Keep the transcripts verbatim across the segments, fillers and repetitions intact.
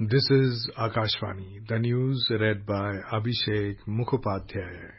This is Akashvani, the news read by Abhishek Mukhopadhyay.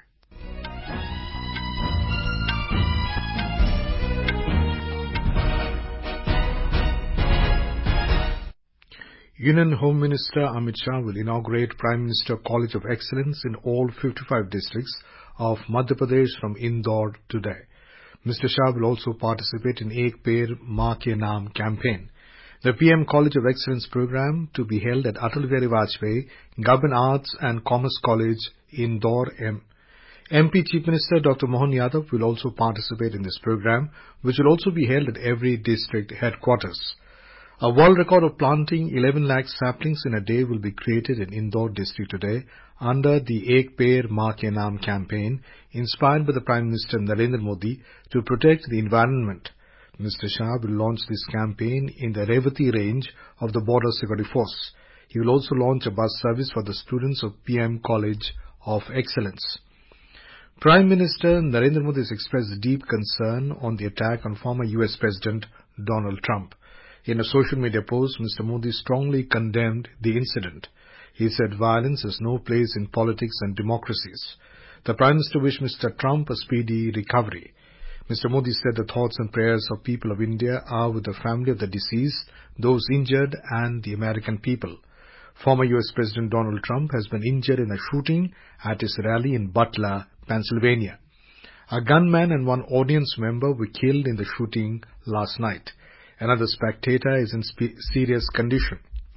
Union Home Minister Amit Shah will inaugurate Prime Minister College of Excellence in all fifty-five districts of Madhya Pradesh from Indore today. Mister Shah will also participate in Ek Peड़ Maa Ke Naam campaign. The P M College of Excellence program to be held at Atal Bihari Vajpayee Government Arts and Commerce College, Indore. M. MP Chief Minister Doctor Mohan Yadav will also participate in this program, which will also be held at every district headquarters. A world record of planting eleven lakh saplings in a day will be created in Indore district today under the Ek Peड़ Maa Ke Naam campaign, inspired by the Prime Minister Narendra Modi to protect the environment. Mister Shah will launch this campaign in the Revati range of the Border Security Force. He will also launch a bus service for the students of P M College of Excellence. Prime Minister Narendra Modi has expressed deep concern on the attack on former U S President Donald Trump. In a social media post, Mister Modi strongly condemned the incident. He said violence has no place in politics and democracies. The Prime Minister wished Mister Trump a speedy recovery. Mister Modi said the thoughts and prayers of people of India are with the family of the deceased, those injured and the American people. Former U S President Donald Trump has been injured in a shooting at his rally in Butler, Pennsylvania. A gunman and one audience member were killed in the shooting last night. Another spectator is in spe- serious condition.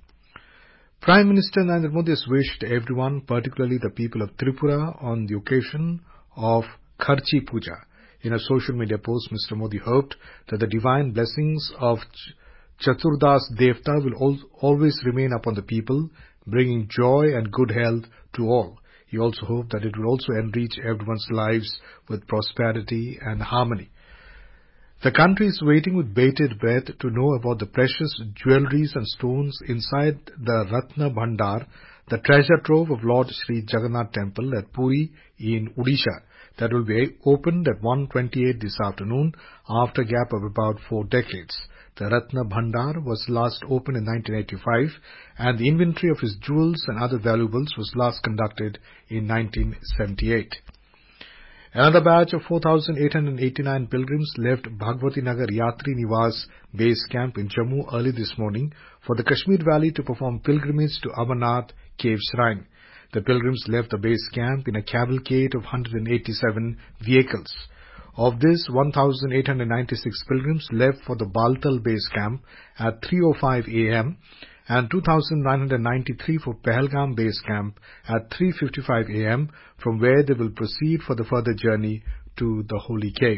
Prime Minister Narendra Modi has wished everyone, particularly the people of Tripura, on the occasion of Kharchi Puja. In a social media post, Mister Modi hoped that the divine blessings of Ch- Chaturdas Devta will al- always remain upon the people, bringing joy and good health to all. He also hoped that it will also enrich everyone's lives with prosperity and harmony. The country is waiting with bated breath to know about the precious jewelleries and stones inside the Ratna Bhandar, the treasure trove of Lord Sri Jagannath Temple at Puri in Odisha, that will be opened at one twenty-eight this afternoon after a gap of about four decades. The Ratna Bhandar was last opened in nineteen eighty-five, and the inventory of his jewels and other valuables was last conducted in nineteen seventy-eight. Another batch of four thousand eight hundred eighty-nine pilgrims left Bhagwati Nagar Yatri Niwas base camp in Jammu early this morning for the Kashmir Valley to perform pilgrimage to Amarnath Cave Shrine. The pilgrims left the base camp in a cavalcade of one hundred eighty-seven vehicles. Of this, one thousand eight hundred ninety-six pilgrims left for the Baltal base camp at three oh five a m and two thousand nine hundred ninety-three for Pahalgam base camp at three fifty-five a m, from where they will proceed for the further journey to the Holy Cave.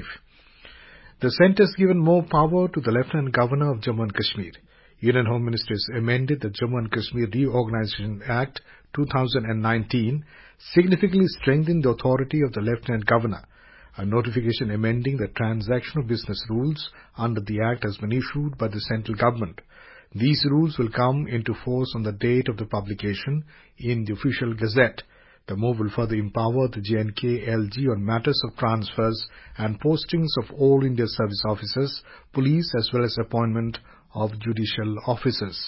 The centre has given more power to the Lieutenant Governor of Jammu and Kashmir. Union Home Ministry has amended the Jammu and Kashmir Reorganisation Act two thousand nineteen, significantly strengthening the authority of the Lieutenant Governor. A notification amending the transactional business rules under the Act has been issued by the central government. These rules will come into force on the date of the publication in the official gazette. The move will further empower the J and K L G on matters of transfers and postings of all India service officers, police as well as appointment of judicial officers.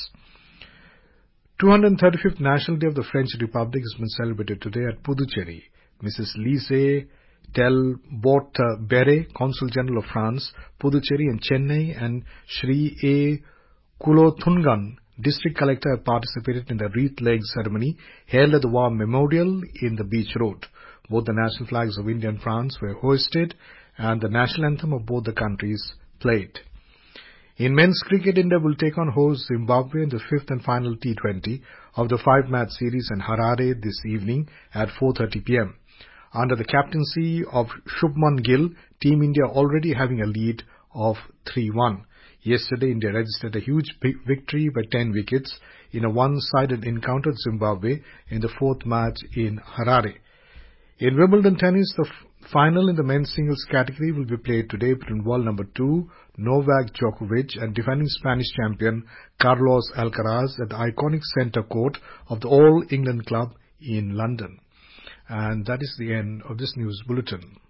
two hundred thirty-fifth National Day of the French Republic has been celebrated today at Puducherry. Missus Lise Del Bort-Bere, Consul General of France, Puducherry and Chennai, and Shri A. Kulothungan, District Collector, have participated in the wreath-laying ceremony held at the War Memorial in the Beach Road. Both the national flags of India and France were hoisted and the national anthem of both the countries played. In men's cricket, India will take on host Zimbabwe in the fifth and final T twenty of the five-match series in Harare this evening at four thirty p m Under the captaincy of Shubman Gill, Team India already having a lead of three one. Yesterday, India registered a huge victory by ten wickets in a one-sided encounter with Zimbabwe in the fourth match in Harare. In Wimbledon tennis, the f- final in the men's singles category will be played today between world number two Novak Djokovic and defending Spanish champion Carlos Alcaraz at the iconic centre court of the All England Club in London. And that is the end of this news bulletin.